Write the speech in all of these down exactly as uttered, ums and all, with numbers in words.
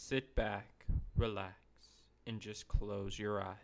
Sit back, relax, and just close your eyes.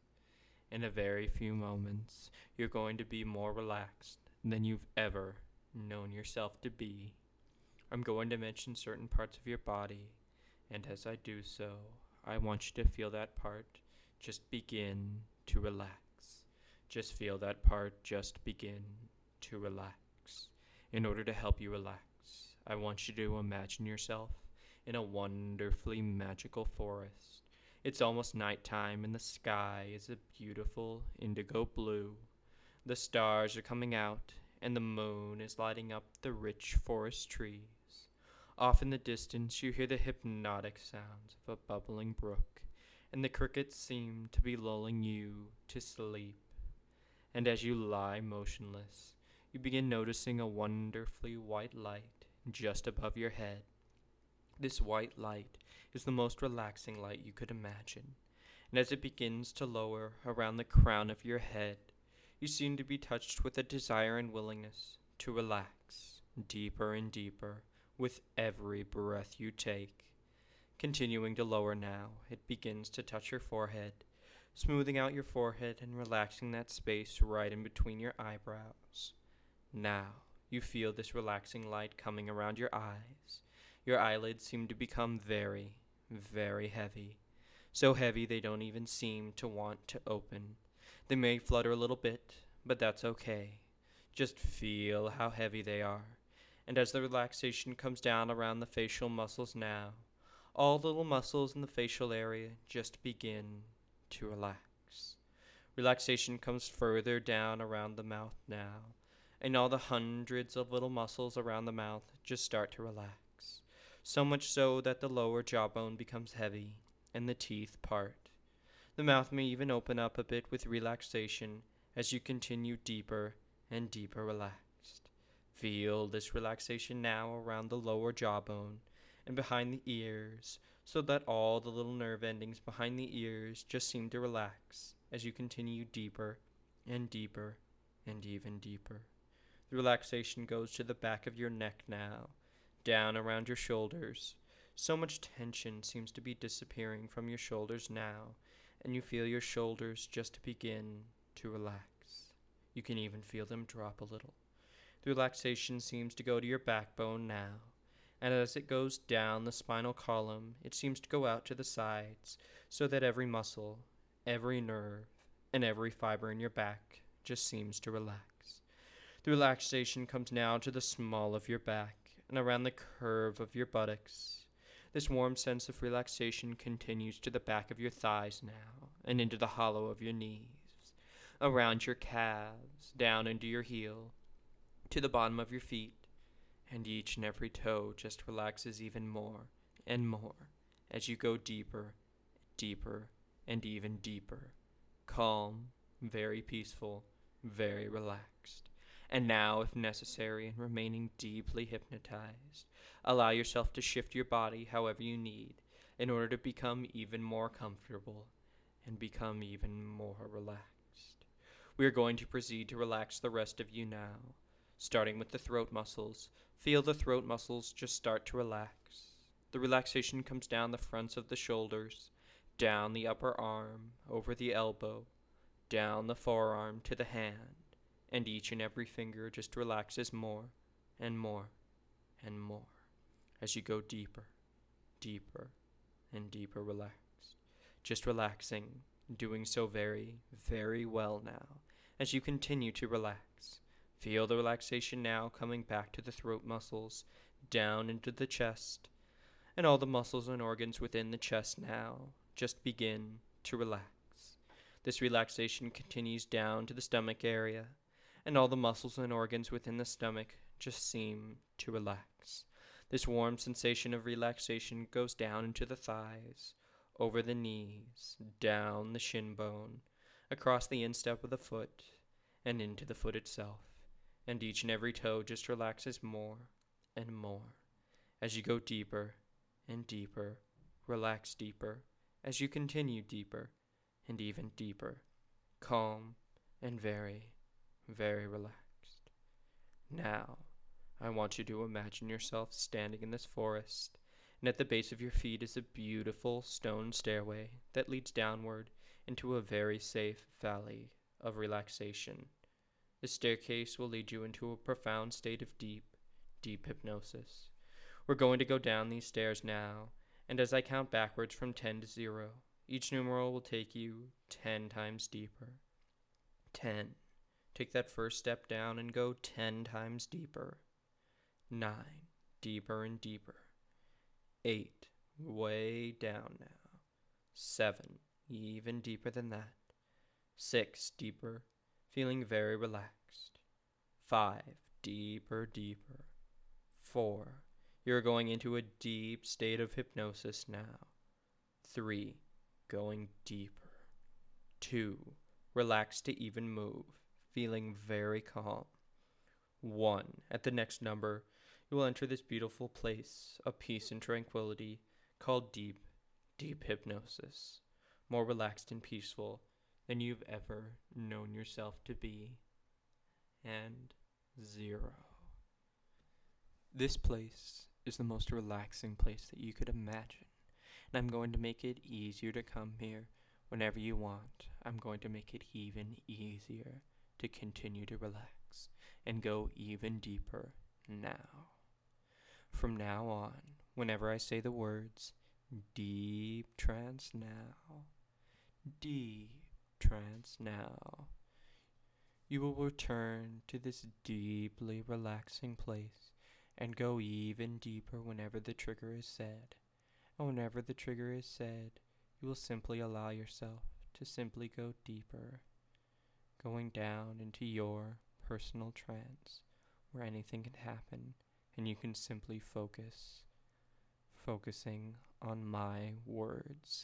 In a very few moments, you're going to be more relaxed than you've ever known yourself to be. I'm going to mention certain parts of your body, and as I do so, I want you to feel that part just begin to relax. Just feel that part just begin to relax. In order to help you relax, I want you to imagine yourself in a wonderfully magical forest. It's almost nighttime and the sky is a beautiful indigo blue. The stars are coming out and the moon is lighting up the rich forest trees. Off in the distance you hear the hypnotic sounds of a bubbling brook, and the crickets seem to be lulling you to sleep. And as you lie motionless, you begin noticing a wonderfully white light just above your head. This white light is the most relaxing light you could imagine, and as it begins to lower around the crown of your head, you seem to be touched with a desire and willingness to relax deeper and deeper with every breath you take. Continuing to lower now, it begins to touch your forehead, smoothing out your forehead and relaxing that space right in between your eyebrows. Now, you feel this relaxing light coming around your eyes. Your eyelids seem to become very, very heavy. So heavy they don't even seem to want to open. They may flutter a little bit, but that's okay. Just feel how heavy they are. And as the relaxation comes down around the facial muscles now, all the little muscles in the facial area just begin to relax. Relaxation comes further down around the mouth now, and all the hundreds of little muscles around the mouth just start to relax. So much so that the lower jawbone becomes heavy and the teeth part. The mouth may even open up a bit with relaxation as you continue deeper and deeper relaxed. Feel this relaxation now around the lower jawbone and behind the ears, so that all the little nerve endings behind the ears just seem to relax as you continue deeper and deeper and even deeper. The relaxation goes to the back of your neck now, down around your shoulders. So much tension seems to be disappearing from your shoulders now, and you feel your shoulders just begin to relax. You can even feel them drop a little. The relaxation seems to go to your backbone now, and as it goes down the spinal column, it seems to go out to the sides, so that every muscle, every nerve, and every fiber in your back just seems to relax. The relaxation comes now to the small of your back and around the curve of your buttocks. This warm sense of relaxation continues to the back of your thighs now, and into the hollow of your knees, around your calves, down into your heel, to the bottom of your feet, and each and every toe just relaxes even more and more as you go deeper, deeper, and even deeper. Calm, very peaceful, very relaxed. And now, if necessary, and remaining deeply hypnotized, allow yourself to shift your body however you need in order to become even more comfortable and become even more relaxed. We are going to proceed to relax the rest of you now, starting with the throat muscles. Feel the throat muscles just start to relax. The relaxation comes down the fronts of the shoulders, down the upper arm, over the elbow, down the forearm to the hand, and each and every finger just relaxes more and more and more as you go deeper, deeper, and deeper relaxed. Just relaxing, doing so very, very well now as you continue to relax. Feel the relaxation now coming back to the throat muscles, down into the chest, and all the muscles and organs within the chest now just begin to relax. This relaxation continues down to the stomach area, and all the muscles and organs within the stomach just seem to relax. This warm sensation of relaxation goes down into the thighs, over the knees, down the shin bone, across the instep of the foot, and into the foot itself. And each and every toe just relaxes more and more as you go deeper and deeper, relax deeper as you continue deeper and even deeper, calm and very, very relaxed. Now, I want you to imagine yourself standing in this forest, And at the base of your feet is a beautiful stone stairway that leads downward into a very safe valley of relaxation. The staircase will lead you into a profound state of deep, deep hypnosis. We're going to go down these stairs now, and as I count backwards from ten to zero, each numeral will take you ten times deeper. ten. Take that first step down and go ten times deeper. nine. Deeper and deeper. eight. Way down now. seven. Even deeper than that. six. Deeper, feeling very relaxed. five. Deeper, deeper. four. You're going into a deep state of hypnosis now. three. Going deeper. two. Relax to even move, feeling very calm. one. At the next number, you will enter this beautiful place of peace and tranquility called deep, deep hypnosis, more relaxed and peaceful than you've ever known yourself to be. And zero. This place is the most relaxing place that you could imagine, and I'm going to make it easier to come here whenever you want. I'm going to make it even easier to continue to relax and go even deeper now. From now on, whenever I say the words, deep trance now, deep trance now, you will return to this deeply relaxing place and go even deeper whenever the trigger is said. And whenever the trigger is said, you will simply allow yourself to simply go deeper, going down into your personal trance where anything can happen and you can simply focus, focusing on my words.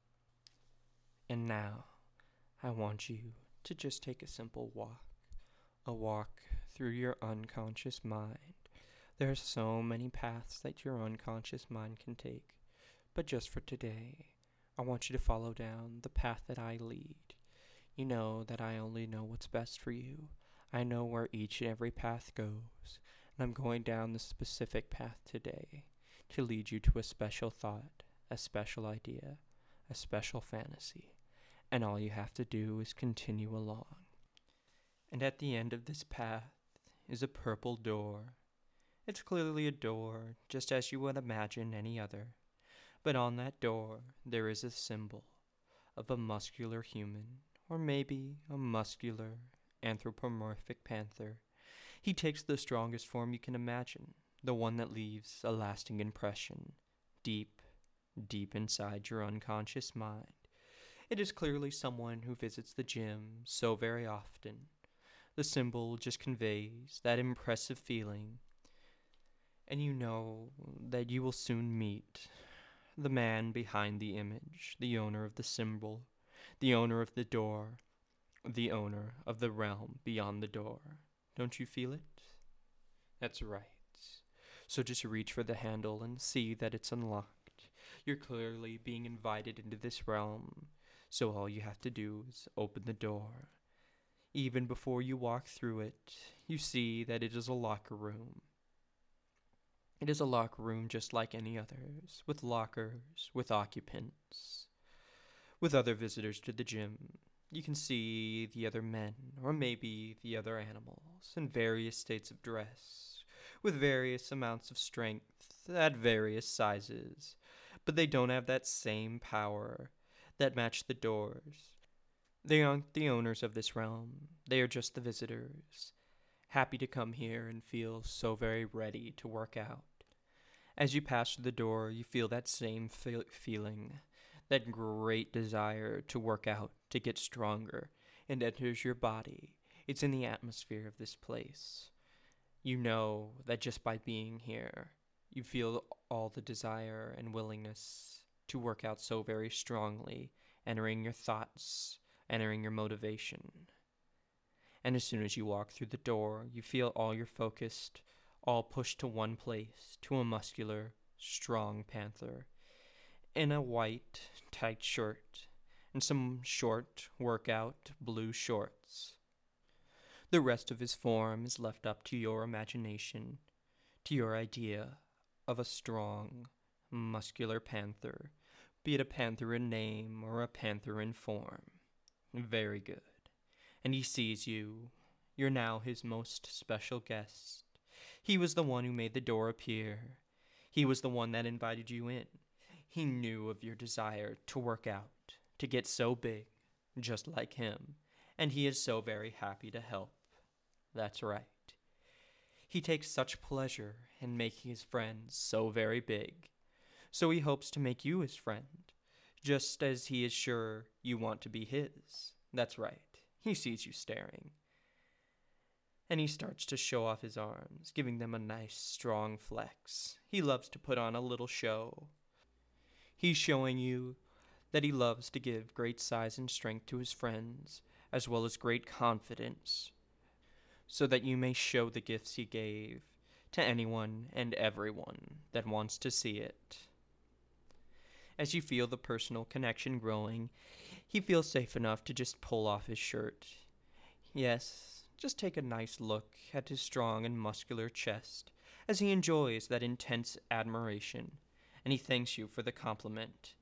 And now, I want you to just take a simple walk, a walk through your unconscious mind. There are so many paths that your unconscious mind can take, but just for today, I want you to follow down the path that I lead. You know that I only know what's best for you. I know where each and every path goes, and I'm going down the specific path today to lead you to a special thought, a special idea, a special fantasy, and all you have to do is continue along. And at the end of this path is a purple door. It's clearly a door, just as you would imagine any other. But on that door, there is a symbol of a muscular human, or maybe a muscular anthropomorphic panther. He takes the strongest form you can imagine, the one that leaves a lasting impression, deep, deep inside your unconscious mind. It is clearly someone who visits the gym so very often. The symbol just conveys that impressive feeling, and you know that you will soon meet the man behind the image, the owner of the symbol, the owner of the door, the owner of the realm beyond the door. Don't you feel it? That's right. So just reach for the handle and see that it's unlocked. You're clearly being invited into this realm, so all you have to do is open the door. Even before you walk through it, you see that it is a locker room. It is a locker room just like any others, with lockers, with occupants, with other visitors to the gym. You can see the other men, or maybe the other animals, in various states of dress, with various amounts of strength, at various sizes, but they don't have that same power that match the doors. They aren't the owners of this realm, they are just the visitors, happy to come here and feel so very ready to work out. As you pass through the door, you feel that same fe- feeling, that great desire to work out, to get stronger, and enters your body. It's in the atmosphere of this place. You know that just by being here, you feel all the desire and willingness to work out so very strongly, entering your thoughts, entering your motivation. And as soon as you walk through the door, you feel all your focused, all pushed to one place, to a muscular, strong panther, in a white, tight shirt, and some short, workout, blue shorts. The rest of his form is left up to your imagination, to your idea of a strong, muscular panther, be it a panther in name or a panther in form. Very good. And he sees you. You're now his most special guest. He was the one who made the door appear. He was the one that invited you in. He knew of your desire to work out, to get so big, just like him, and he is so very happy to help. That's right. He takes such pleasure in making his friends so very big, so he hopes to make you his friend, just as he is sure you want to be his. That's right. He sees you staring. And he starts to show off his arms, giving them a nice, strong flex. He loves to put on a little show. He's showing you that he loves to give great size and strength to his friends, as well as great confidence, so that you may show the gifts he gave to anyone and everyone that wants to see it. As you feel the personal connection growing, he feels safe enough to just pull off his shirt. Yes, just take a nice look at his strong and muscular chest as he enjoys that intense admiration, and he thanks you for the compliment.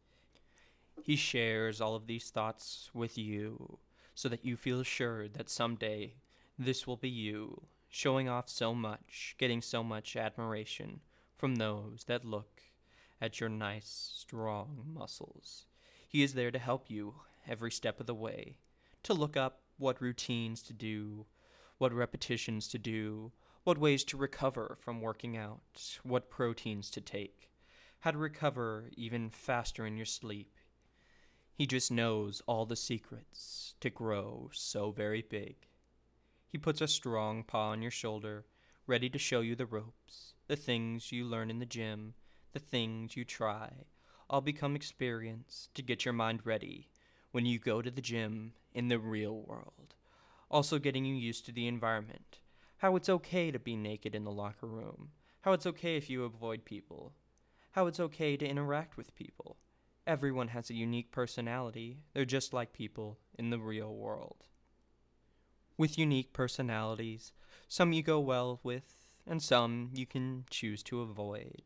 He shares all of these thoughts with you so that you feel assured that someday this will be you, showing off so much, getting so much admiration from those that look at your nice, strong muscles. He is there to help you every step of the way, to look up what routines to do, what repetitions to do, what ways to recover from working out, what proteins to take, how to recover even faster in your sleep. He just knows all the secrets to grow so very big. He puts a strong paw on your shoulder, ready to show you the ropes, the things you learn in the gym, the things you try, all become experience to get your mind ready when you go to the gym in the real world. Also getting you used to the environment, how it's okay to be naked in the locker room, how it's okay if you avoid people, how it's okay to interact with people. Everyone has a unique personality. They're just like people in the real world. With unique personalities, some you go well with, and some you can choose to avoid.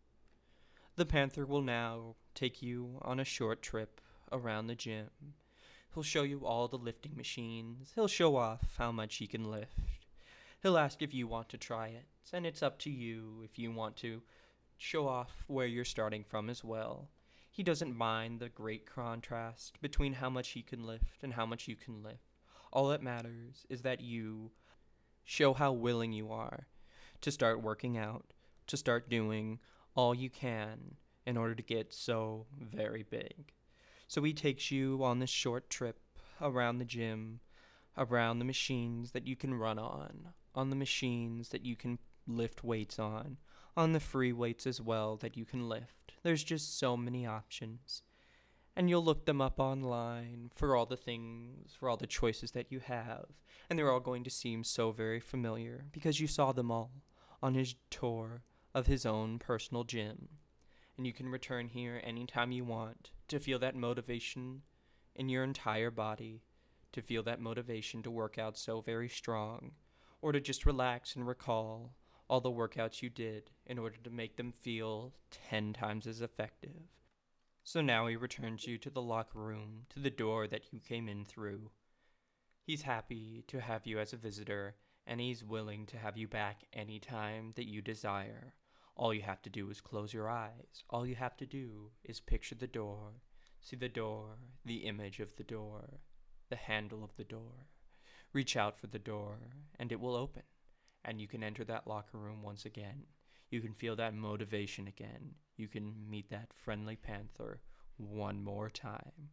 The Panther will now take you on a short trip around the gym. He'll show you all the lifting machines. He'll show off how much he can lift. He'll ask if you want to try it, and it's up to you if you want to show off where you're starting from as well. He doesn't mind the great contrast between how much he can lift and how much you can lift. All that matters is that you show how willing you are to start working out, to start doing all you can in order to get so very big. So he takes you on this short trip around the gym, around the machines that you can run on, on the machines that you can lift weights on, on the free weights as well that you can lift. There's just so many options. And you'll look them up online for all the things, for all the choices that you have. And they're all going to seem so very familiar because you saw them all on his tour of his own personal gym. And you can return here anytime you want to feel that motivation in your entire body, to feel that motivation to work out so very strong, or to just relax and recall all the workouts you did in order to make them feel ten times as effective. So now he returns you to the locker room, to the door that you came in through. He's happy to have you as a visitor, and he's willing to have you back any time that you desire. All you have to do is close your eyes. All you have to do is picture the door, see the door, the image of the door, the handle of the door. Reach out for the door, and it will open, and you can enter that locker room once again. You can feel that motivation again. You can meet that friendly panther one more time.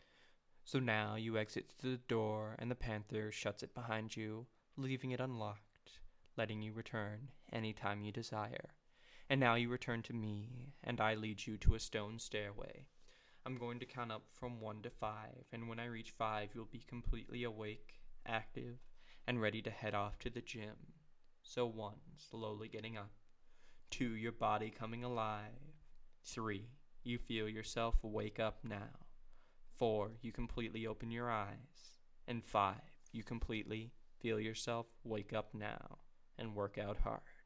So now you exit through the door, and the panther shuts it behind you, leaving it unlocked, letting you return anytime you desire. And now you return to me, and I lead you to a stone stairway. I'm going to count up from one to five, and when I reach five, you'll be completely awake, active, and ready to head off to the gym. So one, slowly getting up. Two, your body coming alive. Three, you feel yourself wake up now. Four, you completely open your eyes. And five, you completely feel yourself wake up now and work out hard.